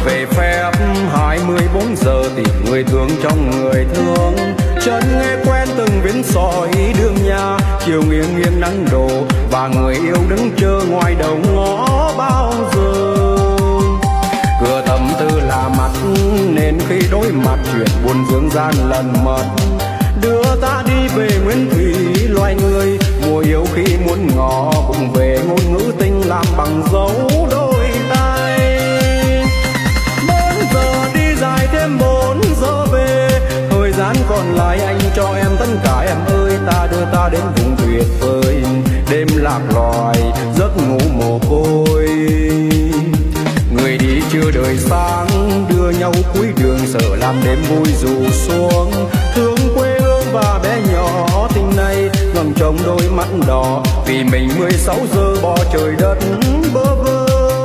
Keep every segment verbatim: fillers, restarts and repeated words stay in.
về phép hai mươi bốn giờ tìm người thương trong người thương. Chân nghe quen từng vến sỏi đường nhà, chiều nghiêng nghiêng nắng đổ và người yêu đứng chờ ngoài đầu ngõ bao giờ. Cửa tâm tư là mặt nên khi đối mặt chuyện buồn dương gian lần mật. Đưa ta đi về nguyên thủy loài người, mùa yêu khi muốn ngỏ cùng về ngôn ngữ tình làm bằng dấu đôi tay. Bốn giờ đi dài thêm bốn giờ về, thời gian còn lại anh cho em tất cả em ơi. Ta đưa ta đến vùng tuyệt vời, đêm lạc loài giấc ngủ mồ côi. Người đi chưa đời sáng, đưa nhau cuối đường sợ làm đêm vui dù xuống. Thương quê hương và bé nhỏ tình này ngầm trong đôi mắt đỏ, vì mình mười sáu giờ bỏ trời đất bơ vơ.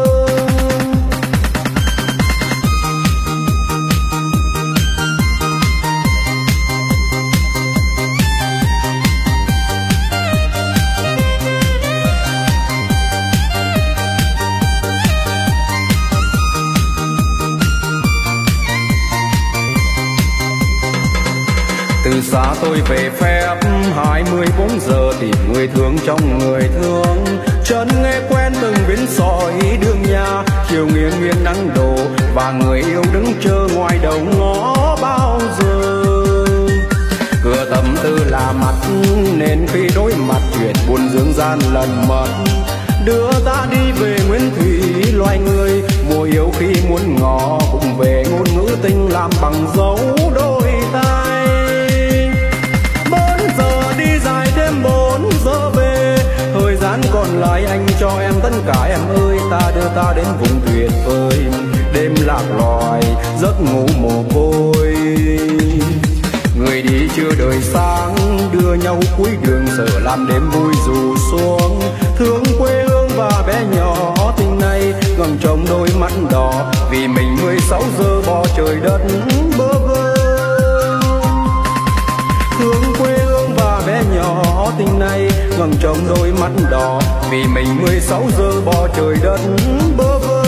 Từ xa tôi về phép hai mươi bốn giờ tìm người thương trong người thương. Chân nghe quen từng vến sỏi đường nhà, chiều nghiêng nghiêng nắng đổ và người yêu đứng chờ ngoài đầu ngõ bao giờ. Cửa tâm tư là mặt nên khi đối mặt chuyện buồn dương gian lần mật. Đưa ta đi về nguyên thủy loài người, mùa yêu khi muốn ngỏ cùng về ngôn ngữ tình làm bằng dấu đôi tay. Thêm bốn giờ về, thời gian còn lại anh cho em tất cả em ơi. Ta đưa ta đến vùng tuyệt vời, đêm lạc loài giấc ngủ mồ côi. Người đi chưa đời sáng, đưa nhau cuối đường sợ làm đêm vui dù xuống. Thương quê hương và bé nhỏ tình này ngầm trong đôi mắt đỏ, vì mình mười sáu giờ bỏ trời đất bơ vơ. Thương quê hương và bé nhỏ tình này ngầm trong đôi mắt đỏ, vì mình mười sáu giờ bỏ trời đất bơ vơ.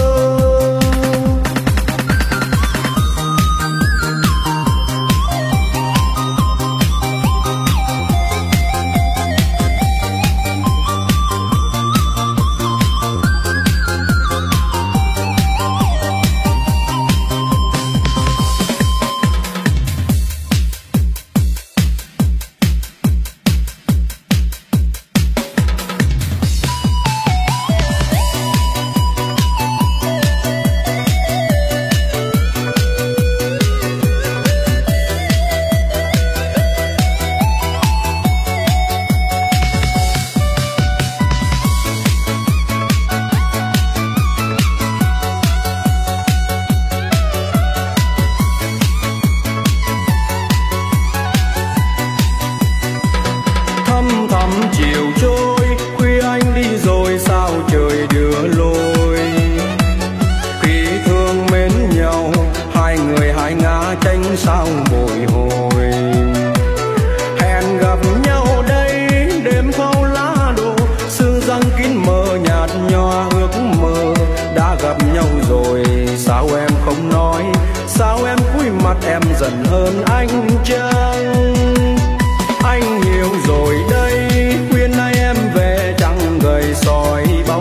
Sao bồi hồi hẹn gặp nhau đây đêm khâu lá đổ, sương răng kín mờ nhạt nhòa ước mơ. Đã gặp nhau rồi sao em không nói, sao em cúi mặt em giận hơn anh chăng? Anh hiểu rồi đây khuyên nay em về chẳng gầy soi bóng,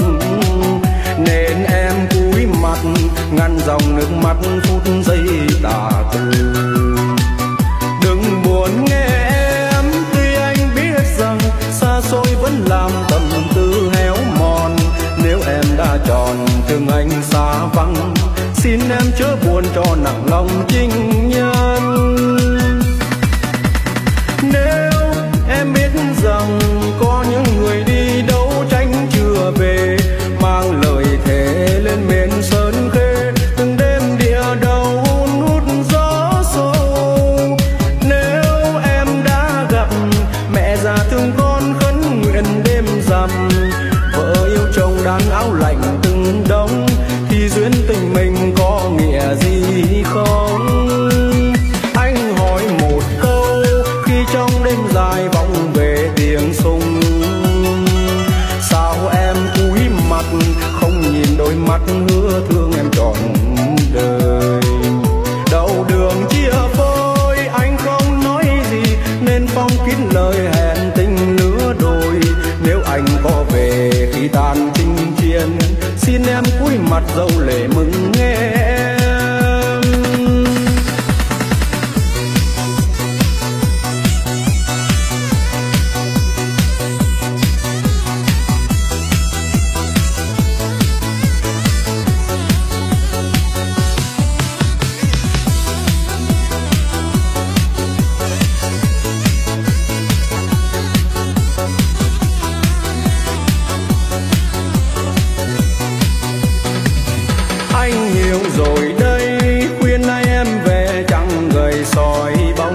nên em cúi mặt ngăn dòng nước mắt phút giây tà tư. Đừng buồn nghe em, tuy anh biết rằng xa xôi vẫn làm tâm tư héo mòn. Nếu em đã chọn thương anh xa vắng, xin em chớ buồn cho nặng lòng trinh nhân. Nếu em biết rằng dâu lệ mừng em. Anh hiểu rồi đây, khuyên nay em về chẳng gầy soi bóng,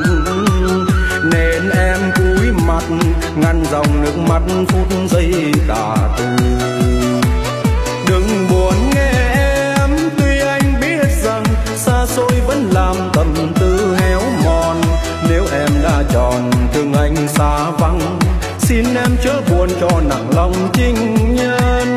nên em cúi mặt ngăn dòng nước mắt phút giây tà tư. Đừng buồn nghe em, tuy anh biết rằng xa xôi vẫn làm tâm tư héo mòn. Nếu em đã chọn thương anh xa vắng, xin em chớ buồn cho nặng lòng trinh nhân.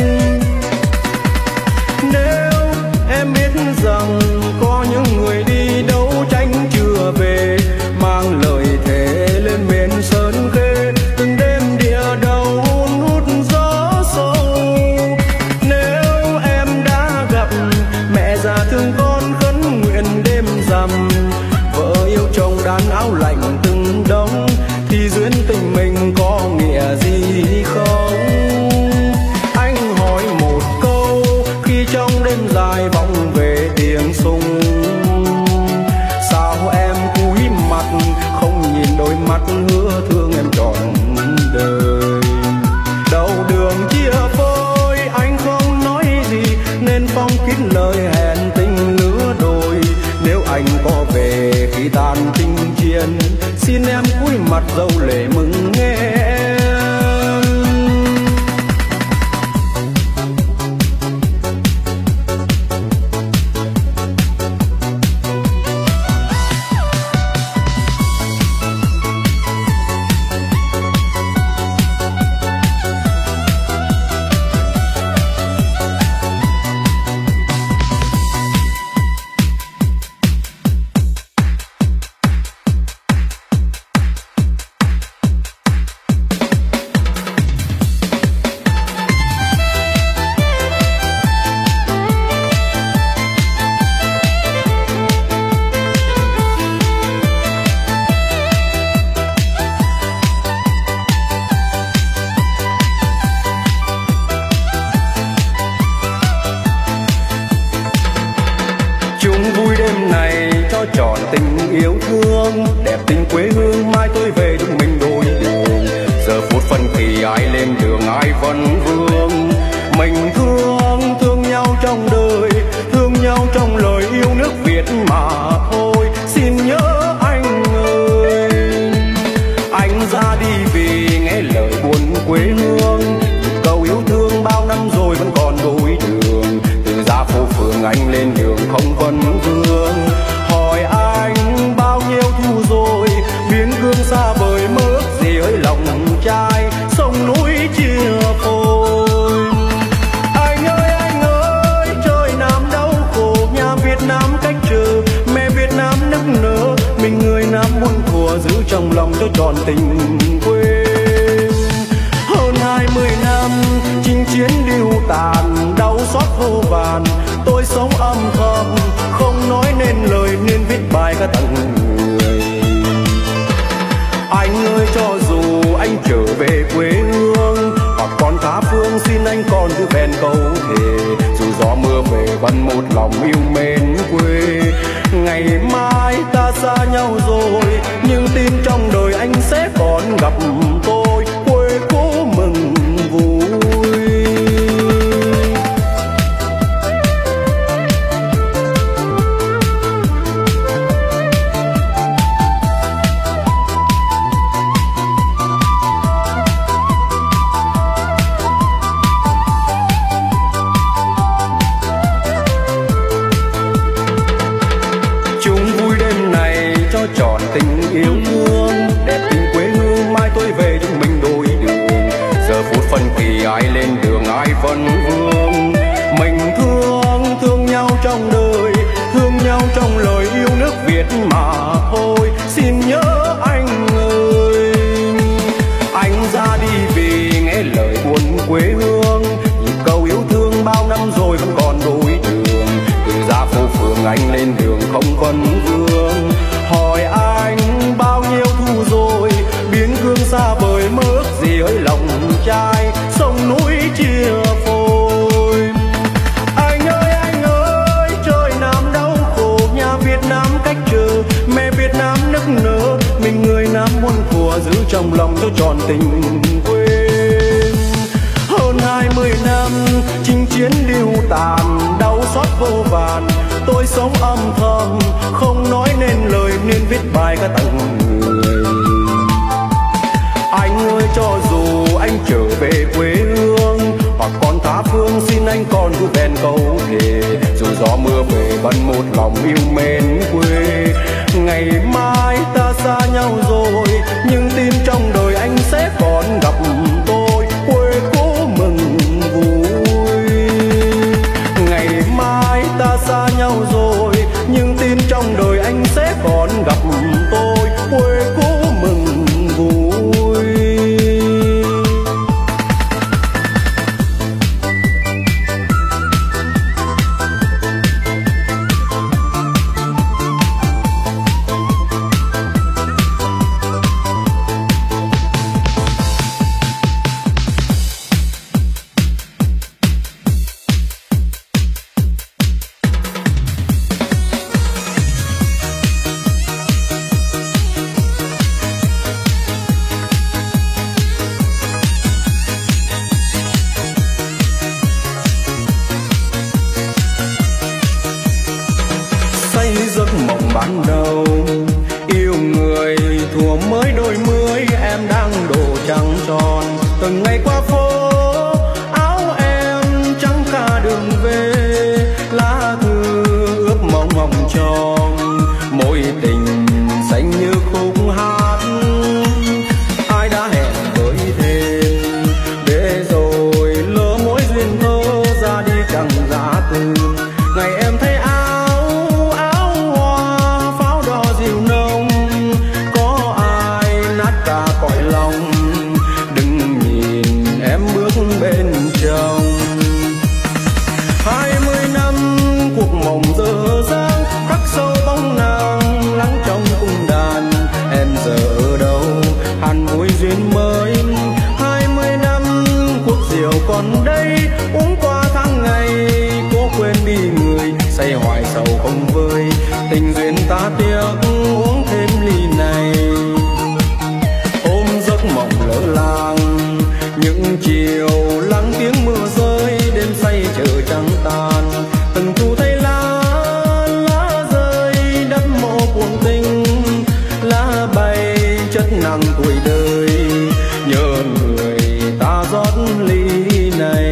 Em biết rằng có những người đi đấu tranh chưa về, mang lời thề lên miền sơn khê, từng đêm địa đầu hun hút gió sâu. Nếu em đã gặp mẹ già thương con khấn nguyện đêm rằm, vợ yêu chồng đan áo lạnh từng đông, thì duyên tình mình có nghĩa gì không? Anh hỏi một câu khi trong đêm dài vọng về tiếng súng, sao em cúi mặt không nhìn đôi mắt hứa thương em trọn đời? Đầu đường chia phôi anh không nói gì, nên phong kín lời hẹn tình lứa đôi. Nếu anh có về khi tàn chinh chiến, xin em cúi mặt dâu lệ mừng nghe em. Trọn tình yêu thương đẹp tình quê hương, mai tôi về chúng mình đôi đường. Giờ phút phân kỳ ai lên đường ai vẫn vương. Mình thương thương nhau trong đời, thương nhau trong lời yêu nước Việt mà thôi. Xin nhớ anh ơi, anh ra đi vì nghe lời buồn quê hương. Câu yêu thương bao năm rồi vẫn còn đôi đường, từ ra phố phường anh lên đường không vấn vương. Hỏi anh bao nhiêu thu rồi, biến gương xa vời mơ ước gì ơi lòng trai, sông núi chia phôi. Anh ơi anh ơi, trời Nam đau khổ, nhà Việt Nam cách chờ, mẹ Việt Nam nức nở, mình người Nam muôn thuở giữ trong lòng cho trọn tình quê. Hơn hai mươi năm chinh chiến điêu tàn, đau xót vô vàn, tôi sống âm thầm không nói nên lời, nên viết bài ca tặng người. Anh ơi cho dù anh trở về quê hương hoặc còn tha phương, xin anh còn giữ bền câu thề. Dù gió mưa về vẫn một lòng yêu mến quê. Ngày mai ta xa nhau rồi, nhưng tin trong đời anh sẽ còn gặp tôi. Quê cố mừng vui. Trọn tình yêu thương đẹp tình quê hương, mai tôi về chúng mình đôi đường. Giờ phút phân kỳ ai lên đường ai vẫn vương. Mình thương thương nhau trong đời, thương nhau trong lời yêu nước Việt mà thôi. Xin nhớ anh ơi, anh ra đi vì nghe lời buồn quê hương. Nhịp cầu yêu thương bao năm rồi vẫn muôn thuở giữ trong lòng cho tròn tình quê. Hơn hai mươi năm chinh chiến điêu tàn, đau xót vô vàn, tôi sống âm thầm không nói nên lời nên viết bài ca tặng người. Anh ơi cho dù anh trở về quê hương hoặc còn tha phương, xin anh còn cứ bền câu thề, dù gió mưa về vẫn một lòng yêu mến quê. Ngày mai ta xa nhau rồi nhưng tin trong đời anh sẽ còn gặp tôi, quê cố mừng vui. Ngày mai ta xa nhau rồi nhưng tin trong đời anh sẽ còn gặp tôi, quê cố mừng vui. Giấc mộng ban đầu yêu người thuở mới đôi mươi, em đang độ trăng tròn. Từng ngày qua phố áo em trắng cả đường về, lá thư ướp mong hồng tròn, mối tình xanh như khúc hát. Ai đã hẹn với thêm để rồi lỡ mối duyên thơ ra đi chẳng giá từ. Ngày em thấy bên trong hai mươi năm cuộc mộng dở dang, khắc sâu bóng nàng lắng trong cung đàn. Em giờ ở đâu hàn vui duyên mới, hai mươi năm cuộc rượu còn đây, uống qua tháng ngày cố quên đi người, say hoài sầu không vơi, tình duyên ta tiếc uống thêm ly này. Ôm giấc mộng lỡ làng những chiều lắng tiếng mưa rơi, đêm say chờ trăng tàn. Từng thu thấy lá lá rơi đất mộ cuồng tình, lá bay chất nặng tuổi đời, nhớ người ta rót ly này.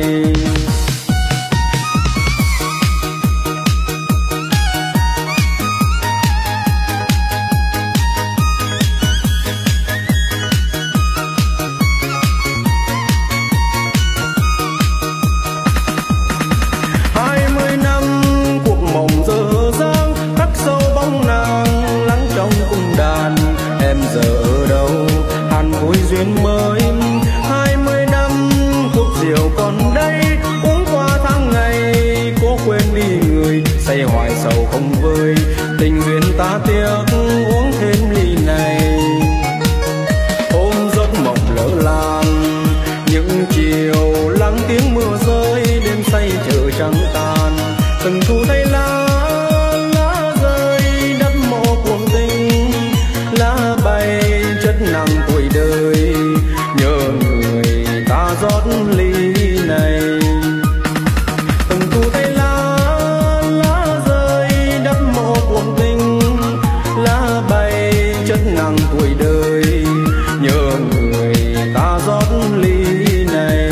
Em giờ ở đâu hàn vui duyên mới, hai mươi năm cuộc rượu còn đây, uống qua tháng ngày cố quên đi người, say hoài sầu không vơi, tình duyên ta tiếc uống thêm ly này. Ôm giấc mộng lỡ làng những chiều lắng tiếng mưa rơi, đêm say chờ trăng tàn. Từng thu thấy lá lá rơi đất mộ cuồng tình, lá bay chất nặng tuổi đời, nhớ người ta rót ly này. Từng thu thấy lá lá rơi đất mộ cuồng tình, lá bay chất nặng tuổi đời, nhớ người ta rót ly này.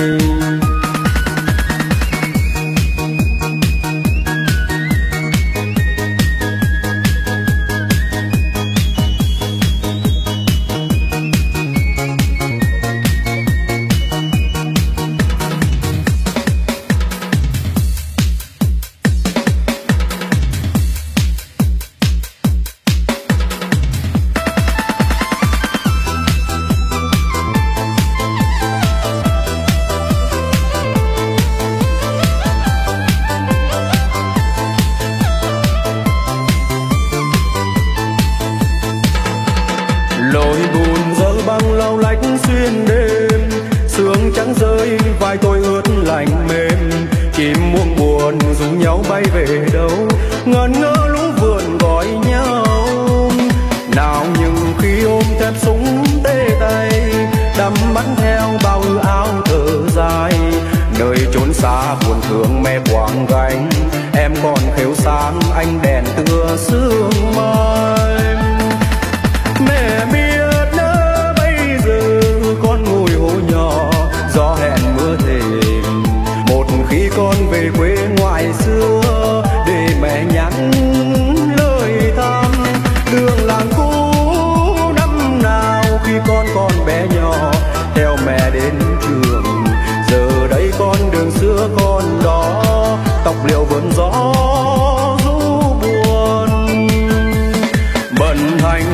Lối buồn dở băng lau lách xuyên đêm, sương trắng rơi vai tôi ướt lạnh mềm. Chim muông buồn rủ nhau bay về đâu, ngẩn ngơ lũ vườn gọi nhau. Nào nhưng khi ôm thêm súng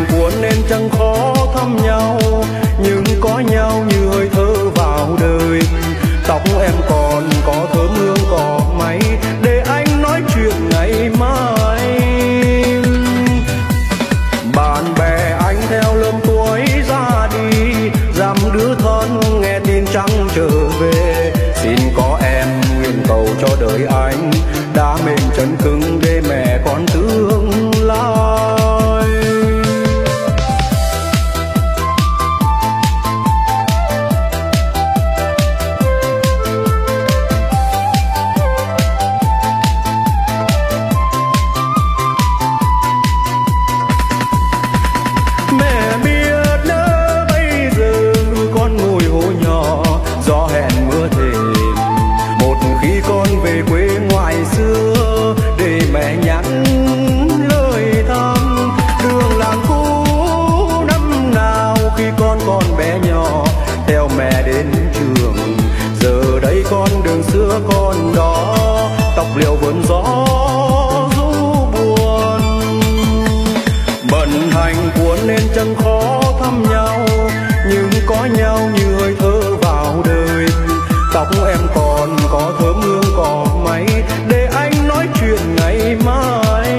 cuốn nên chẳng khó thăm nhau, nhưng có nhau như hơi thở vào đời. Tóc em còn có thơm hương cỏ máy, để anh nói chuyện ngày mai. Bạn bè anh theo lớp tuổi ra đi, dăm đứa thân nghe tin trắng trở về. Xin có em nguyện cầu cho đời anh, đã mềm chân cứng để mẹ con tương lai. Mẹ biết nếu bây giờ con ngồi hồ nhỏ, gió hẹn mưa thềm, một khi con về quê ngoại xưa, để mẹ nhắn lời thăm. Đường làng cũ năm nào khi con còn bé nhỏ, theo mẹ đến trường. Giờ đây con đường xưa còn đó, tóc liễu vườn gió ru buồn. Bận hành cuốn nên chẳng khó thăm nhau, nhưng có nhau như hơi thở vào đời. Tóc em còn có thơm hương cỏ máy, để anh nói chuyện ngày mai.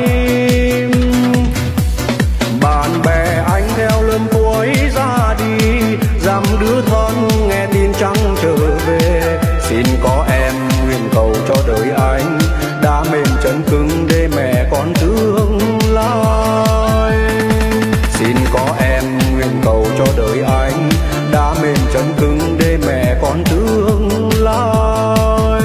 Bạn bè anh theo lớp tuổi ra đi, dăm đứa thân nghe tin trắng trở về. Xin có em nguyện cầu cho đời anh, đã mềm chân cứng để mẹ con tương lai. Xin có em nguyện cầu cho đời anh, đã mềm chân cứng để mẹ con tương lai.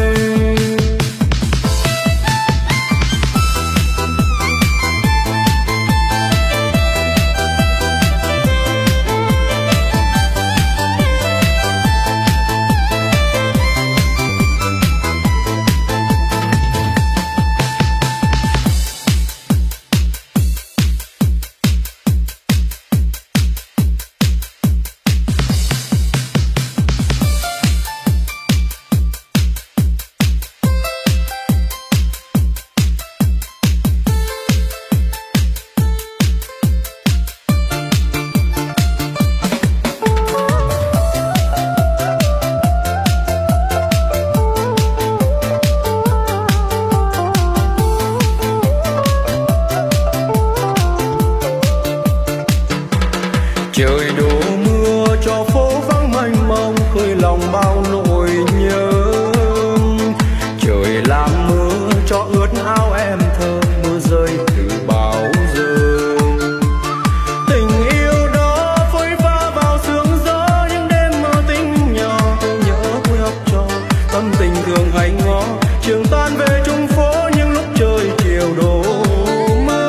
Trời đổ mưa cho phố vắng mênh mông, khơi lòng bao nỗi nhớ. Trời làm mưa cho ướt áo em thơ, mưa rơi từ bao giờ. Tình yêu đó phôi pha vào sương gió, những đêm mơ tình nhỏ. Tôi nhớ vui học trò, tâm tình thường hay ngó. Trường tan về chung phố những lúc trời chiều đổ mưa.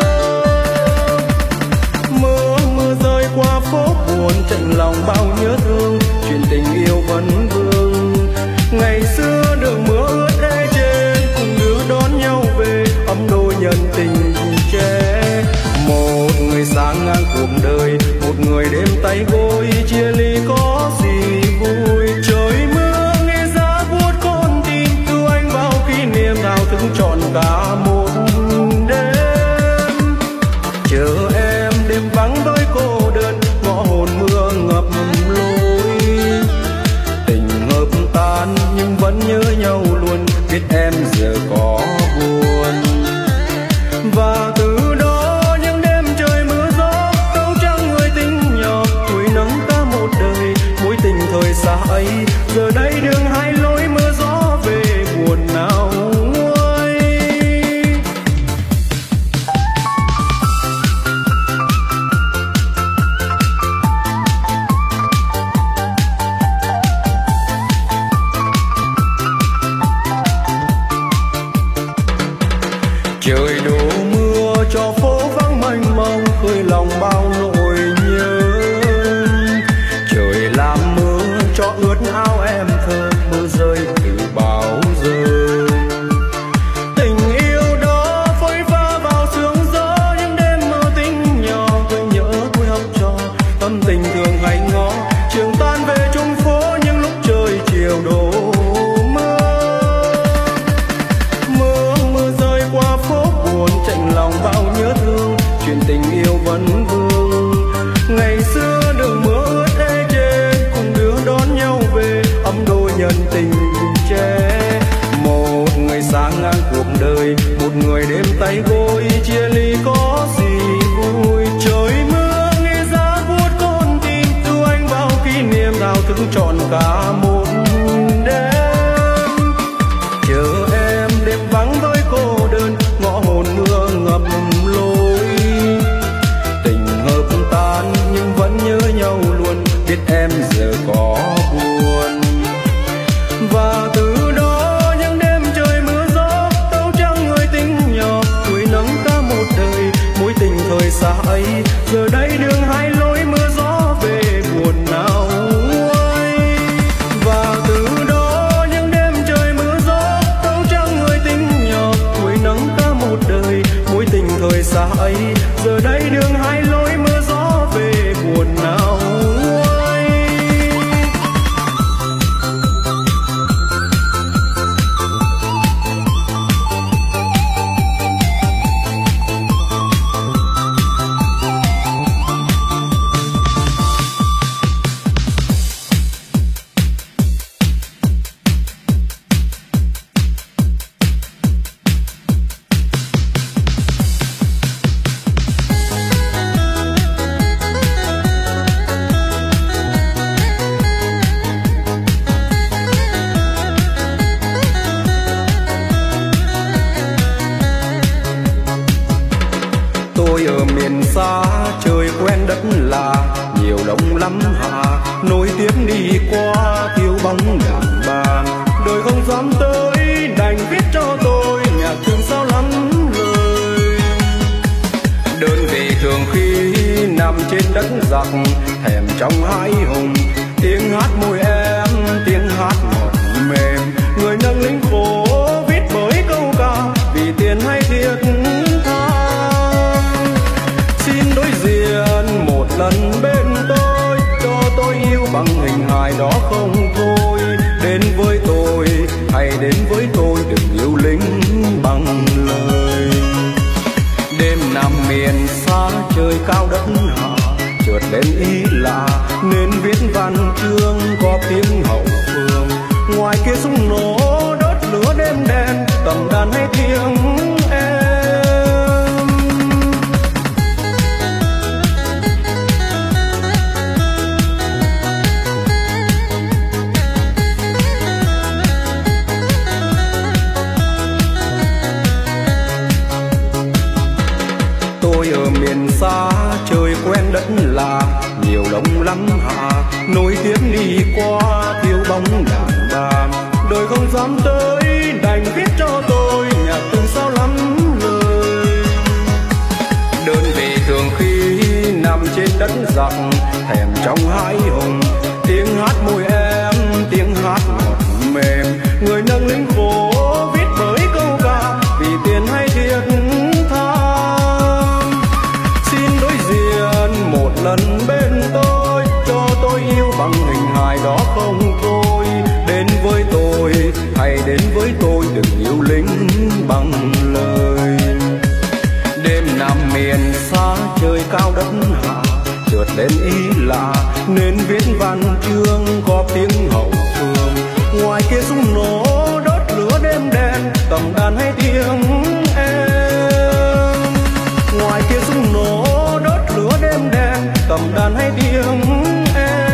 Mưa mưa rơi qua phố buồn, trận lòng bao nhớ thương, chuyện tình yêu vẫn vương. Ngày xưa đường mưa ướt ê trên, cùng đứa đón nhau về, ấm đôi nhân tình trẻ. Một người sáng ngang cuộc đời, một người đêm tay gối, chia ly có gì vui. Trời mưa nghe giá buốt con tim, cứu anh vào kỷ niệm thao thức trọn cả một đêm. Chờ em đêm vắng đôi cô đơn, ngõ hồn mưa ngập lối. Tình hợp tan nhưng vẫn nhớ nhau luôn, biết em giờ có buồn. Và từ đó những đêm trời mưa gió, câu trăng người tình nhỏ, tuổi nắng ta một đời. Mối tình thời xa ấy, giờ đây đường hai lối mưa gió về, buồn nào nguôi. Trời đổ mưa cho phố vắng mênh mông, khơi lòng bao nỗi nhớ. Trời làm mưa cho ướt áo em thơ, mưa rơi từ bao giờ. Tình yêu đó phôi pha vào sương gió, những đêm mơ tình nhỏ. Tôi nhớ tuổi học trò, tâm tình thường hay ngó. Trường tan về chung phố những lúc trời chiều đổ mưa. Mưa mưa rơi qua phố buồn, chạnh lòng bao nhớ thương, chuyện tình yêu vẫn vương. thức trọn cả một đêm. Chờ em đêm vắng với cô đơn, ngõ hồn mưa ngập lối. Tình hợp tan nhưng vẫn nhớ nhau luôn, biết em giờ có buồn. Và từ đó những đêm trời mưa gió, tấu trăng người tình nhỏ, tuổi nắng ta một đời, mối tình thời xa ấy giờ đây đường hai lối, mưa gió về buồn nào nguôi. Và từ đó những đêm trời mưa gió, tấu trăng người tình nhỏ, tuổi nắng ta một đời, mối tình thời xa ấy giờ đây đường hai lối, mưa gió về buồn nào nguôi. Tôi ở miền xa trời quen đất lạ, nhiều đông lắm hạ nối tiếp đi qua thiếu bóng đàn bà. Đời không dám tới đành viết cho tôi nhạc thương sao lắm lời. Đơn vị thường khi nằm trên đất giặc, thèm trong hai hùng, tiếng hát môi em tiếng hát ngọt mềm. Người nâng lính khổ viết bởi câu ca, vì tiền hay thiệt tha. Xin đối diện một lần bên tôi, cho tôi yêu bằng hình hài đó không thôi. Đến với tôi hay đến với tôi, đừng yêu lính bằng lời. Đêm nằm miền xa trời cao đất hạ, chợt lên ý lạ nên viết văn chương có tiếng hậu phương. Ngoài kia súng nổ đốt lửa đêm đen, tầm đàn hay tiếng em. Tôi ở miền xa trời quen đất lạ, nhiều đông lắm hạ nối tiếp đi qua thiếu bóng đàn bà. Đời không dám tới đành viết cho tôi nhạc từng sao lắm lời. Đơn vị thường khi nằm trên đất giặc, thèm trong hai hùng, tiếng hát môi em tiếng hát ngọt mềm. Người nâng lính khổ viết bởi câu ca, vì tiền hay thiệt tha. Một lần bên tôi, cho tôi yêu bằng hình hài đó không thôi. Đến với tôi hay đến với tôi, đừng yêu lính bằng lời. Đêm nằm miền xa trời cao đất hạ, chợt lên ý lạ nên viết văn chương có tiếng hậu phương. Ngoài kia súng nổ đốt lửa đêm đen, tầm đàn hay tiếng em. Ngoài kia súng nổ đốt lửa đêm đen, tầm đàn hay tiếng em.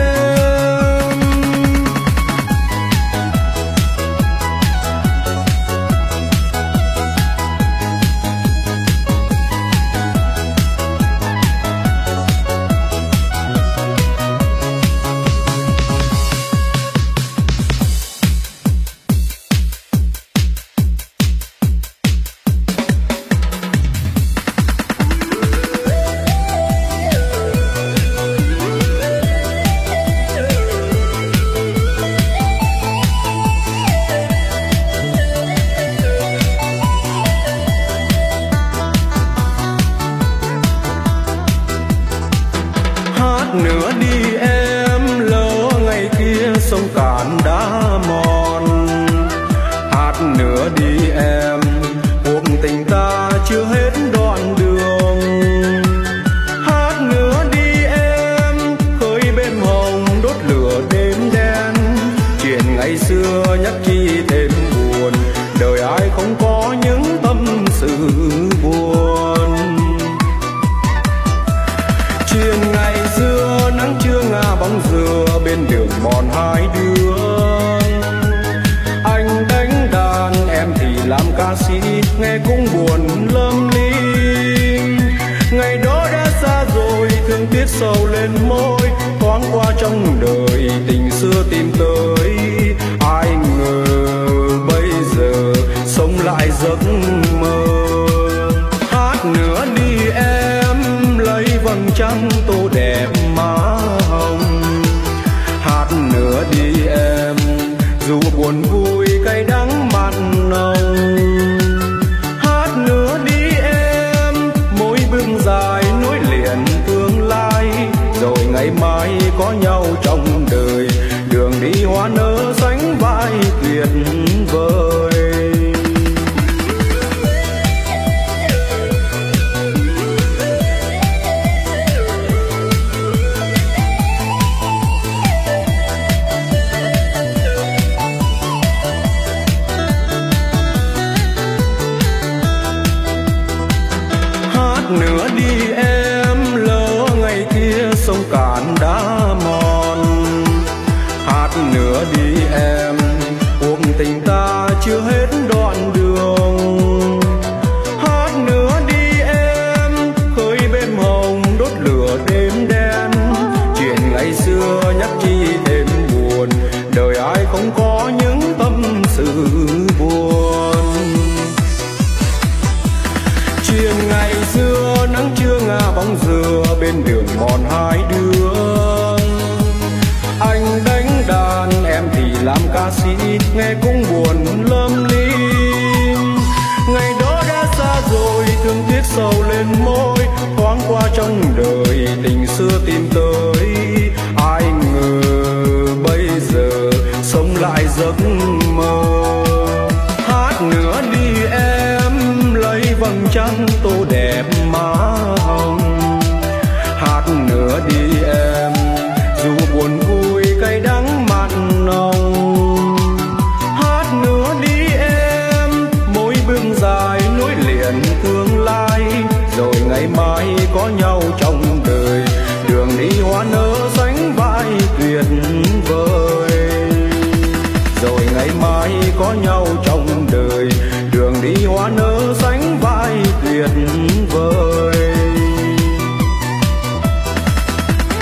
Nữa đi em lỡ ngày kia sông Cạn đã mòn. Hát nữa đi em cuộc tình ta chưa hết đoạn đường. Hát nữa đi em khơi bên hồng đốt lửa đêm đen. Chuyện ngày xưa nhắc chi thêm buồn, đời ai không có những tâm sự buồn. Chuyện ngày xưa nắng chưa ngả tiếc sâu lên môi, thoáng qua trong đời tình xưa tìm tới. Ai ngờ bây giờ sống lại giấc mơ. Hát nữa đi em, lấy vầng trăng tô đẹp má hồng. Hát nữa đi em, dù buồn vui cay đắng mặn nồng. Hát nữa đi em, mỗi bước dài nối liền tương lai, rồi ngày mai có nhau trong đời, đường đi hoa nở sánh vai tuyệt vời. Nữa đi em, lỡ ngày kia sông cạn đã mòn. Hát nữa đi em, cuộc tình ta chưa hết đoạn đường. Hát nữa đi em, khơi bêm hồng đốt lửa đêm đen. Chuyện ngày xưa nhắc chi thêm buồn, đời ai không có những tâm sự buồn. Chuyện ngày xưa nắng trưa ngả bóng dừa bên đường mòn hai đứa. Anh đánh đàn em thì làm ca sĩ, nghe cũng buồn lâm ly. Ngày đó đã xa rồi, thương tiếc sâu lên môi, thoáng qua trong đời tình xưa tìm tới. Ai ngờ bây giờ sống lại giấc mơ. Hát nữa đi em, lấy vầng trăng tô đẹp má hồng. Hát nữa đi em, dù buồn vui cay đắng mặn nồng. Hát nữa đi em, mỗi bước dài nối liền tương lai, rồi ngày mai có nhau trong đời, đường đi hoa nở sánh vai tuyệt vời. Rồi ngày mai có nhau trong đời, đường đi hoa nở sánh vai tuyệt vời.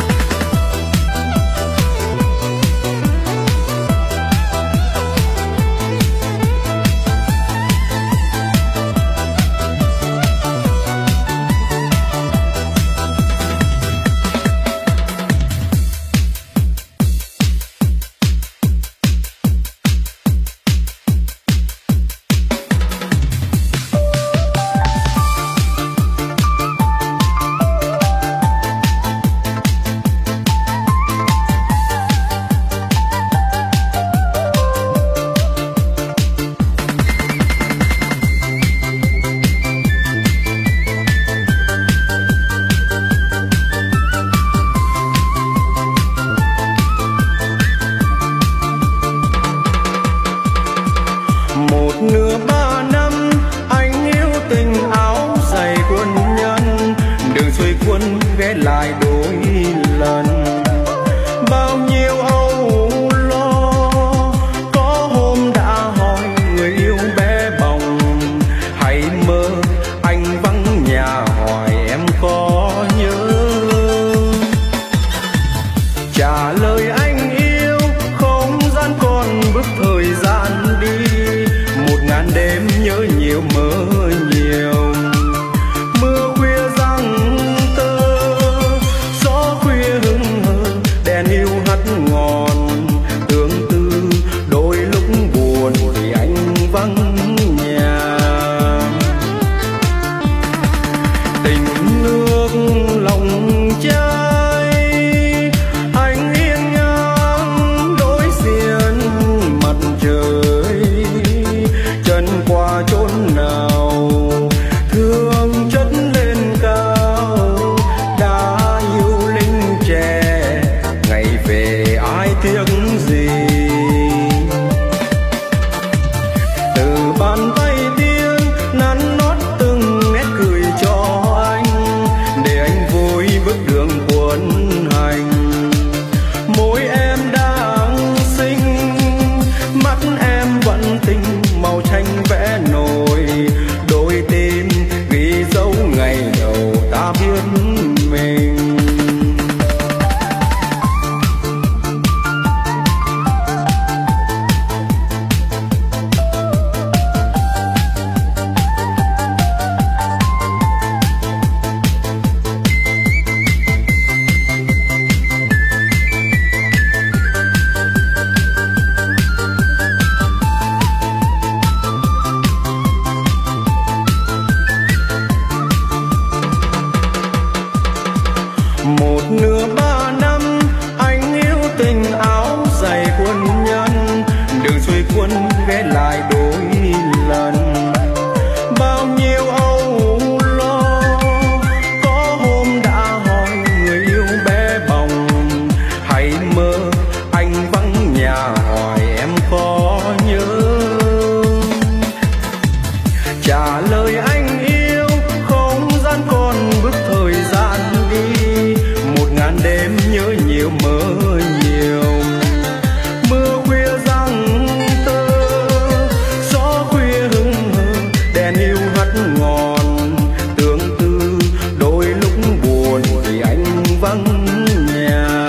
đêm nhớ nhiều mơ nhiều. Mưa khuya giăng tơ, gió khuya hững hờ, đèn yêu hắt ngọn tương tư. Đôi lúc buồn vì anh vắng nhà.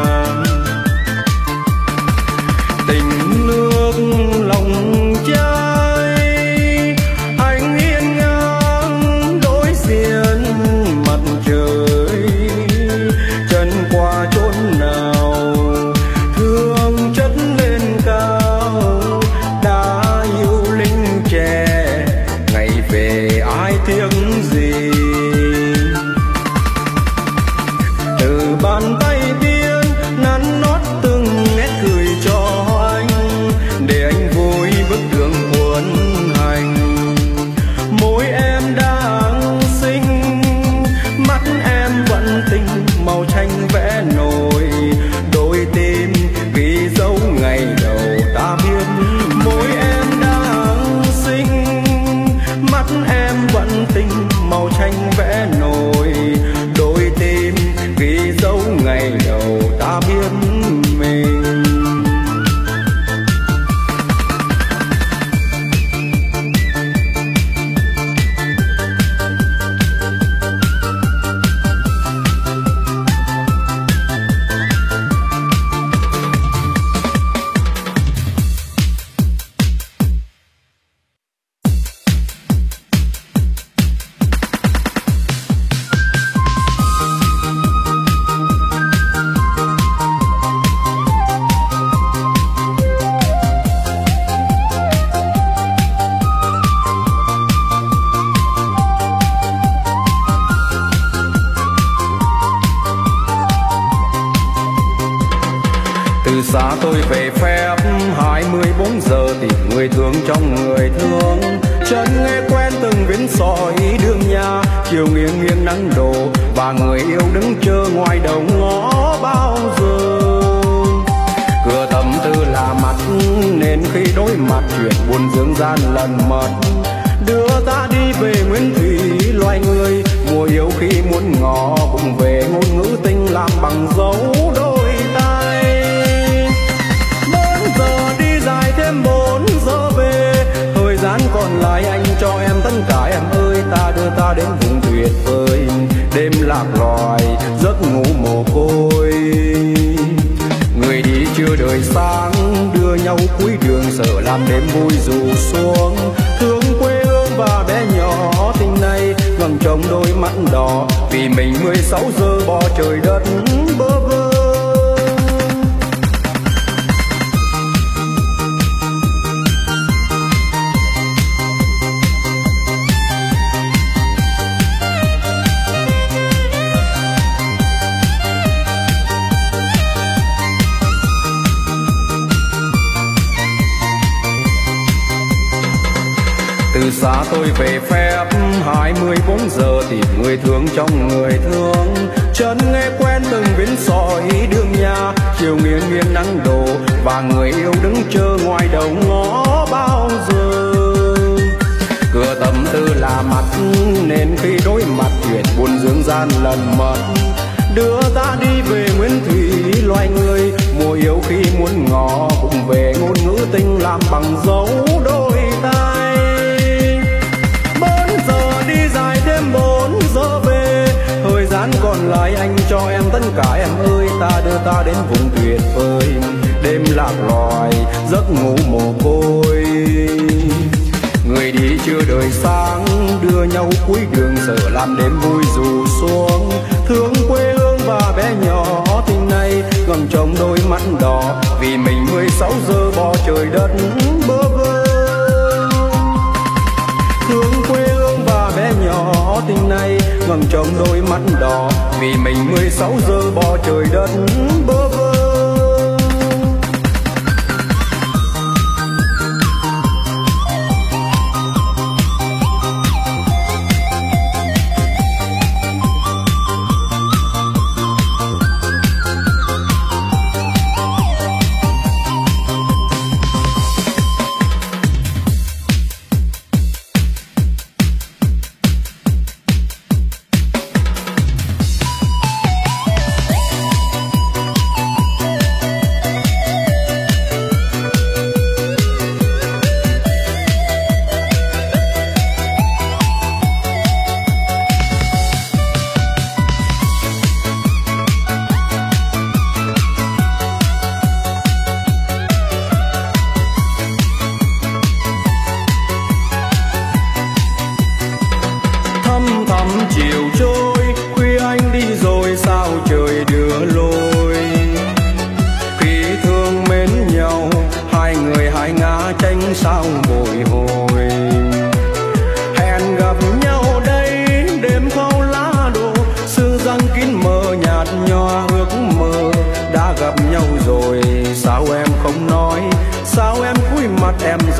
Tình nước lòng trai, anh yên ngang đối diện mặt trời. Chân qua chốn nào thương chất lên cao, đã yêu linh trẻ ngày về ai tiếc gì. Từ bàn tay biên nắn nót từng nét cười cho anh, để anh vui bức đường cuốn hành. Môi em đang xinh, mắt em vẫn tình, màu tranh vẽ nổi đôi tim ghi dấu ngày đầu ta biết. Môi em đang xinh, mắt em vẫn tình, màu tranh vẽ nổi đôi tim ghi dấu ngày đầu ta biết mình. Từ xa tôi về phép hai mươi bốn giờ tìm người thương trong người thương. Chân nghe quen từng vến sỏi đường nhà, chiều nghiêng nghiêng nắng đổ và người yêu đứng chờ ngoài đầu ngõ bao giờ. Cửa tâm tư là mặt nên khi đối mặt chuyện buồn dương gian lần mật. Đưa ta đi về nguyên thủy loài người, mùa yêu khi muốn ngỏ cùng về ngôn ngữ tình làm bằng dấu đôi tay. Bốn giờ đi dài thêm bốn giờ về, thời gian còn lại anh cho em tất cả em ơi. Ta đưa ta đến vùng tuyệt vời, đêm lạc loài giấc ngủ mồ côi. Người đi chưa đời sáng, đưa nhau cuối đường sợ làm đêm vui dù xuống. Thương quê hương và bé nhỏ tình này ngẩng trong đôi mắt đỏ, vì mình mười sáu giờ bỏ trời đất bơ vơ. Từ xa tôi về phép hai mươi bốn giờ tìm người thương trong người thương. Chân nghe quen từng vến sỏi đường nhà, chiều nghiêng nghiêng nắng đổ và người yêu đứng chờ ngoài đầu ngõ bao giờ. Cửa tâm tư là mặt nên khi đối mặt chuyện buồn dương gian lần mật. Đưa ta đi về nguyên thủy loài người, mùa yêu khi muốn ngỏ cùng về ngôn ngữ tình làm bằng dấu đôi tay. Dài thêm bốn giờ về, thời gian còn lại anh cho em tất cả em ơi. Ta đưa ta đến vùng tuyệt vời, đêm lạc loài giấc ngủ mồ côi. Người đi chưa đời sáng, đưa nhau cuối đường sợ làm đêm vui dù xuống. Thương quê hương và bé nhỏ tình này ngẩng trong đôi mắt đỏ, vì mình mười sáu giờ bỏ trời đất bơ vơ. Thương quê hương và bé nhỏ tình này ngẩng trong đôi mắt đỏ, vì mình mười sáu giờ bỏ trời đất bơ vơ.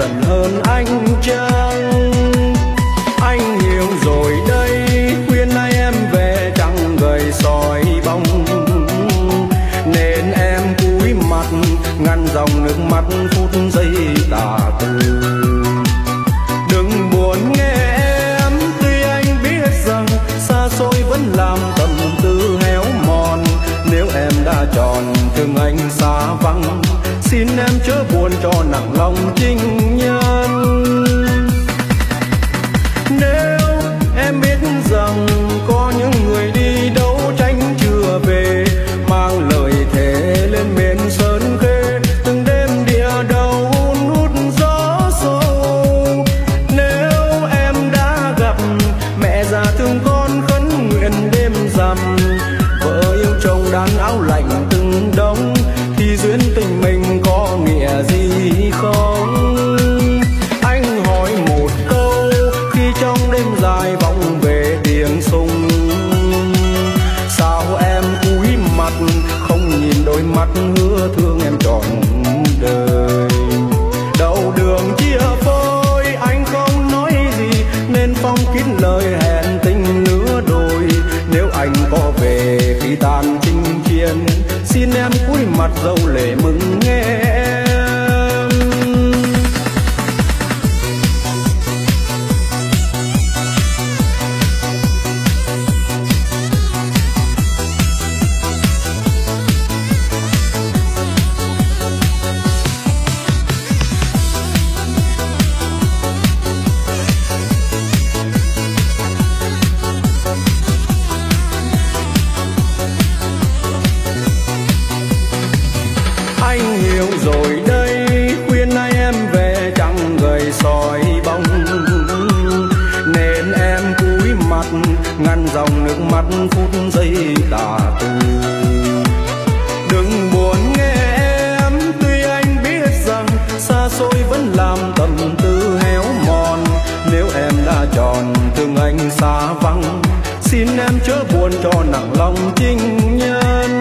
gần hơn anh chăng? Anh hiểu rồi đây, khuyên nay em về chẳng gầy soi bóng, nên em cúi mặt ngăn dòng nước mắt phút giây tà tư. Đừng buồn nghe em, tuy anh biết rằng xa xôi vẫn làm tâm tư héo mòn. Nếu em đã chọn thương anh xa vắng, xin em chớ buồn cho nặng lòng trinh nhân. Nếu em biết rằng có những người đi đấu tranh chưa về, mang lời thề lên miền sơn khê, từng đêm địa đầu hút gió sâu. Nếu em đã gặp mẹ già thương con khấn nguyện đêm rằm, vợ yêu chồng đan áo lạnh từng đống, thì duyên tình mình có nghĩa gì không? Anh hỏi một câu khi trong đêm dài vọng về tiếng sung, sao em cúi mặt không nhìn đôi mắt hứa thương em trọn đời? Đầu đường chia phôi anh không nói gì, nên phong kín lời hẹn tình nửa đôi. Nếu anh có về khi tan chinh chiến, xin em cúi mặt dấu lệ mừng nghe em. Anh hiểu rồi đây, khuyên nay em về chẳng gầy soi bóng, nên em cúi mặt ngăn dòng nước mắt phút giây tà tư. Đừng buồn nghe em, tuy anh biết rằng xa xôi vẫn làm tâm tư héo mòn. Nếu em đã chọn thương anh xa vắng, xin em chớ buồn cho nặng lòng trinh nhân.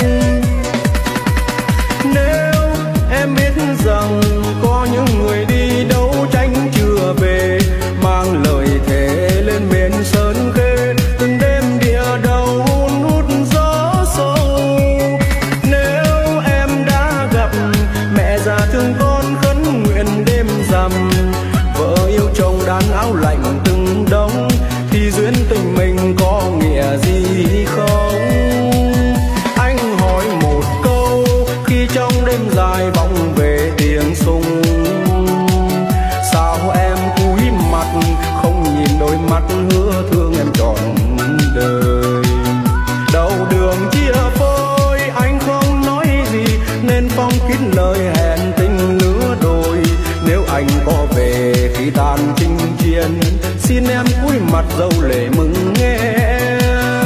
Nếu em biết rằng có những người đi đấu tranh chưa về, mang lời thề lên miền sơn khê, từng đêm địa đầu hút gió sâu. Nếu em đã gặp mẹ già thương con khấn nguyện đêm rằm, vợ yêu chồng đan áo lạnh từng đống, thì duyên tình mình có nghĩa gì không? Anh hỏi một câu khi trong đêm dài vọng về tiếng sung, sao em cúi mặt không nhìn đôi mắt hứa thương em trọn đời? Đầu đường chia phôi anh không nói gì, nên phong kín lời hẹn tình nửa đôi. Nếu anh có về khi tan chinh chiến, xin em cúi mặt dấu lệ mừng nghe em.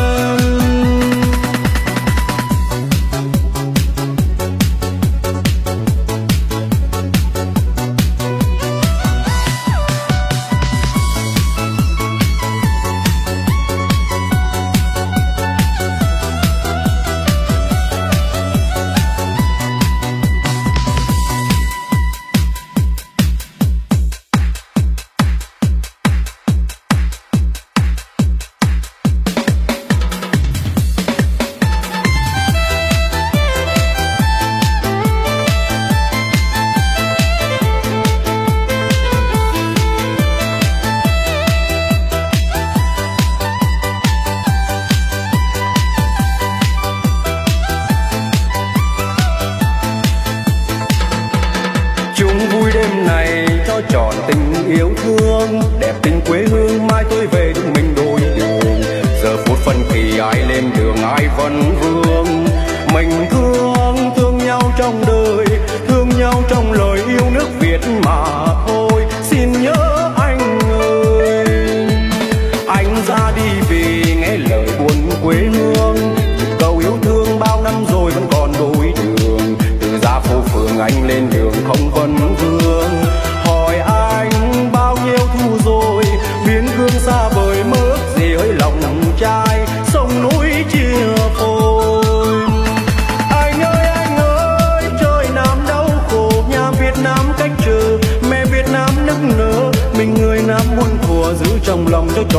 Trọn tình yêu thương đẹp tình quê hương, mai tôi về chúng mình đôi đường. Giờ phút phân kỳ ai lên đường ai vẫn vương, mình thương thương nhau trong đời, thương nhau trong lời yêu nước Việt mà thôi. Xin nhớ anh ơi, anh ra đi vì nghe lời buồn quê hương, câu yêu thương bao năm rồi vẫn còn đôi đường. Từ ra phố phường anh lên đường không vấn vương, hỏi anh bao nhiêu thu rồi, biên cương xa vời mơ ước gì ơi lòng trai, sông núi chia phôi.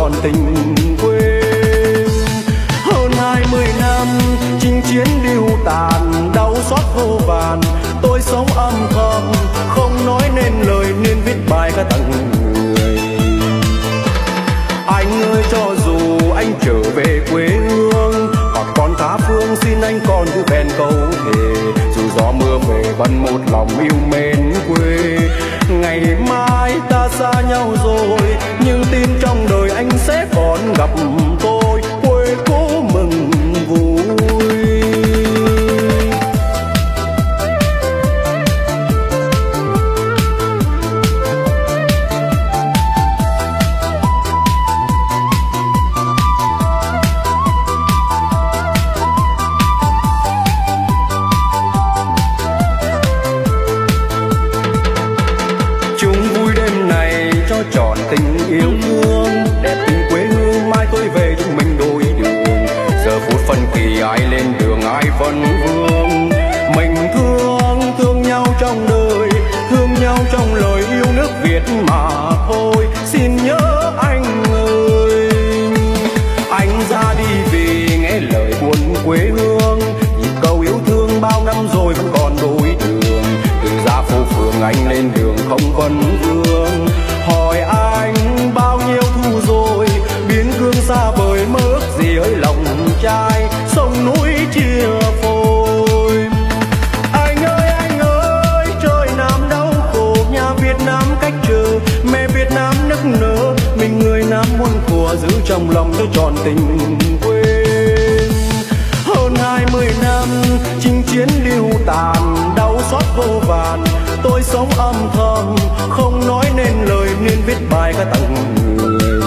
tròn tình quê. Hơn hai mươi năm chinh chiến điêu tàn, đau xót vô vàn, tôi sống âm thầm không nói nên lời nên viết bài ca tặng người. Anh ơi cho dù anh trở về quê hương hoặc còn tha phương, xin anh còn cứ bền câu thề, dù gió mưa về vẫn một lòng yêu mến quê. Ngày mai ta xa nhau rồi nhưng tin trong đời anh sẽ còn gặp tôi, quê cố mừng vui. Tròn tình yêu thương đẹp tình quê hương, mai tôi về chúng mình đôi đường. Giờ phút phân kỳ ai lên đường ai vẫn vương, mình thương thương nhau trong đời, thương nhau trong lời yêu nước Việt mà thôi. Xin nhớ anh ơi, anh ra đi vì nghe lời buồn quê hương, nhịp câu yêu thương bao năm rồi vẫn còn đôi đường. Từ ra phố phường anh lên đường không vấn vương, hỏi anh bao nhiêu thu rồi, biến cương xa vời mơ ước gì ơi lòng trai, sông núi chia phôi. Anh ơi anh ơi trời Nam đau khổ, nhà Việt Nam cách chờ, mẹ Việt Nam nức nở, mình người Nam muôn thuở giữ trong lòng cho tròn tình quê. Hơn hai mươi năm chinh chiến điêu tàn, đau xót vô vàn, tôi sống âm thầm không nói nên lời nên viết bài ca tặng người.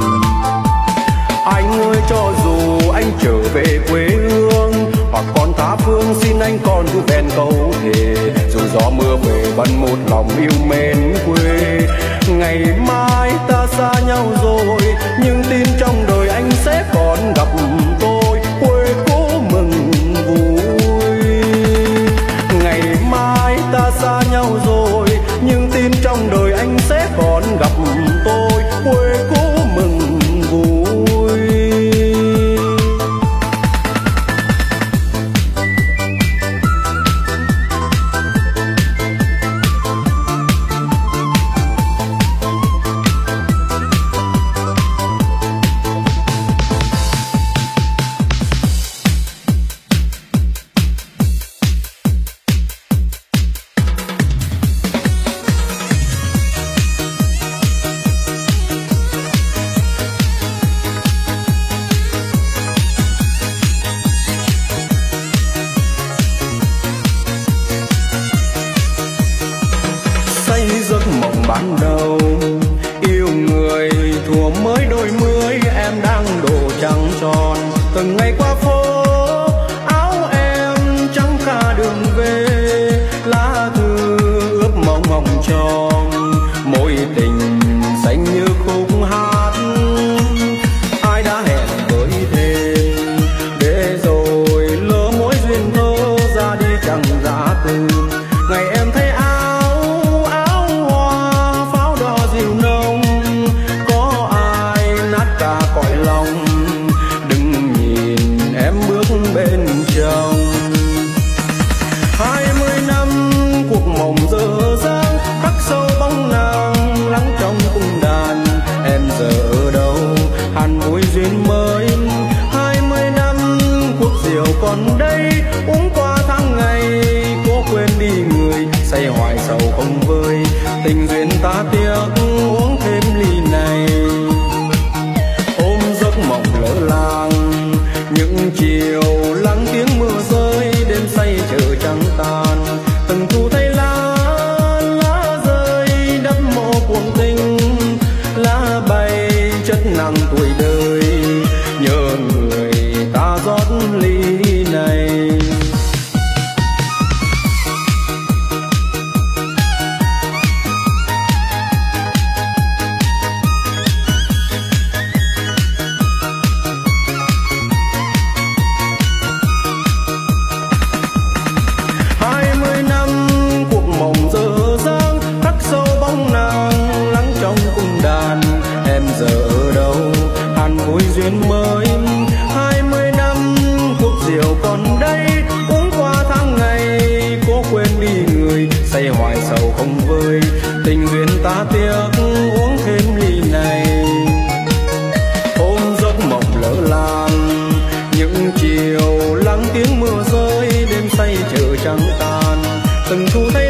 Anh ơi cho dù anh trở về quê hương hoặc còn tha phương, xin anh còn cứ bền câu thề, dù gió mưa về vẫn một lòng yêu mến quê. Ngày mai ta xa nhau rồi nhưng tin trong đời anh sẽ còn gặp tôi, quê cố mừng vui. Ngày mai ta xa nhau rồi nhưng tin trong đời anh sẽ còn gặp tôi, quê cố mừng vui. Giấc mộng ban đầu yêu người thuở mới đôi mươi, em đang độ trăng tròn. Từng ngày qua phố áo em trắng cả đường về, lá thư ướp mong hồng tròn, mối tình xanh như khúc hát. Ai đã hẹn với thêm để rồi lỡ mối duyên thơ ra đi chẳng giá từ. Ngày em thấy bên trong hai mươi năm cuộc mộng dở dang, khắc sâu bóng nàng lắng trong cung đàn. Em giờ ở đâu hàn vui duyên mới, hai mươi năm cuộc rượu còn đây, uống qua tháng ngày cố quên đi người, say hoài sầu không vơi, tình duyên ta tiếc uống thêm ly này. Ôm giấc mộng lỡ làng những chiều lắng tiếng mưa rơi, đêm say chờ trăng tàn. Từng thu thấy lá lá rơi đắp mộ cuồng tình, lá bay chất nặng tuổi đời, nhớ người ta rót ly này. duyên mới. Hai mươi năm cuộc rượu còn đây, uống qua tháng ngày cố quên đi người, say hoài sầu không vơi. Tình duyên ta tiếc uống thêm ly này. Ôm giấc mộng lỡ làng, những chiều lắng tiếng mưa rơi, đêm say chờ trăng tan. Từng thu thấy